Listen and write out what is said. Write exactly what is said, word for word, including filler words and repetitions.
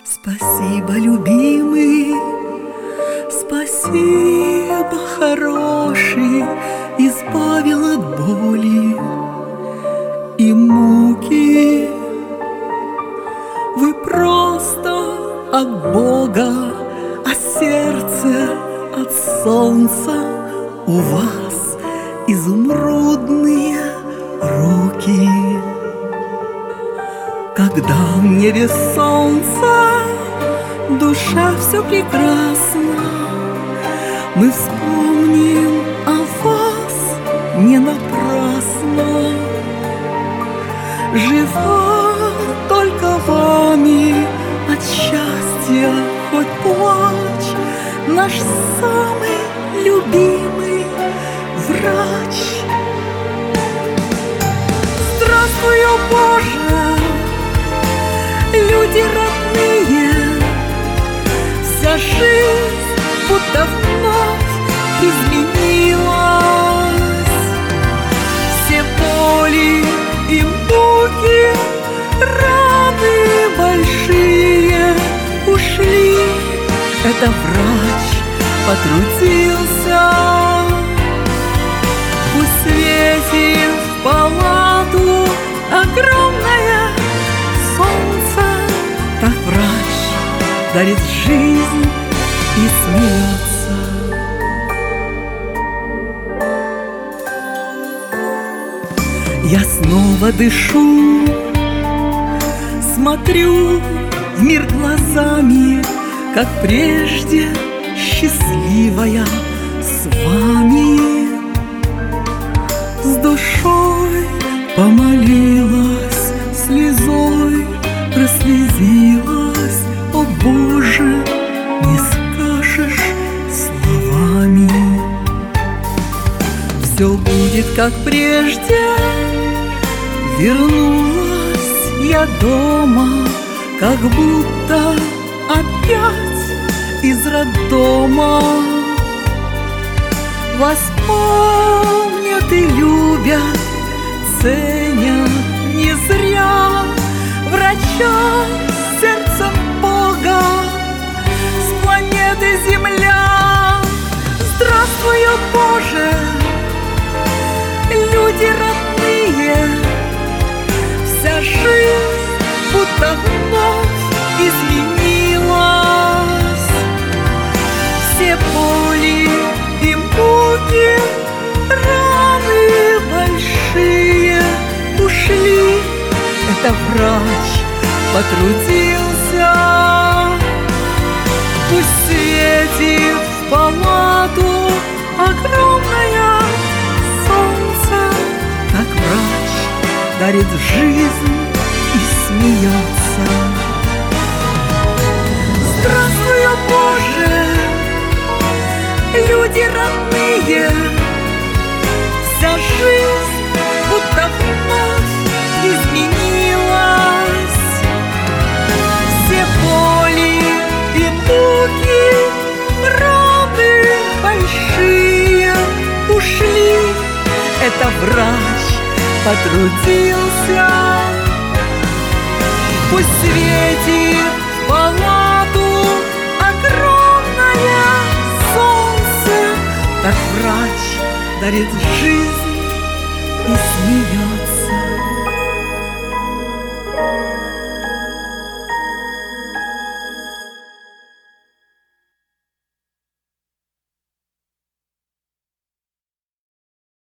Спасибо, любимый, спасибо, хороший, избавил от боли и муки. Вы просто от Бога, а сердце от солнца. У вас изумрудные руки. Когда в небе солнце, душа все прекрасна, мы вспомним о вас не напрасно. Жива только вами, от счастья хоть плачь, наш самый любимый врач. Здравствуй, о Боже, люди родные, вся жизнь будто вновь изменилась. Все боли и муки, раны большие ушли. Это врач потрудился. Пусть светит в палату огромное солнце, так врач дарит жизнь и смеется. Я снова дышу, смотрю в мир глазами, как прежде счастливая с вами. С душой помолилась, слезой прослезилась. О Боже, не скажешь словами. Все будет как прежде. Вернулась я дома, как будто опять из роддома. Вас помнят и любят, ценят не зря. Врача с сердцем Бога, с планеты Земля. Здравствуй, о Боже, люди родные, вся жизнь будто вновь изменилась. Все боли и муки, раны большие ушли. Это врач потрудился. Пусть светит в палату огромное солнце, как врач дарит жизнь и смеется. Здравствуй, о Боже, люди родные, вся жизнь будто вновь изменилась. Все боли и муки, раны большие ушли. Это врач потрудился. Пусть светит в палату огромное солнце, так врач дарит жизнь и смеется.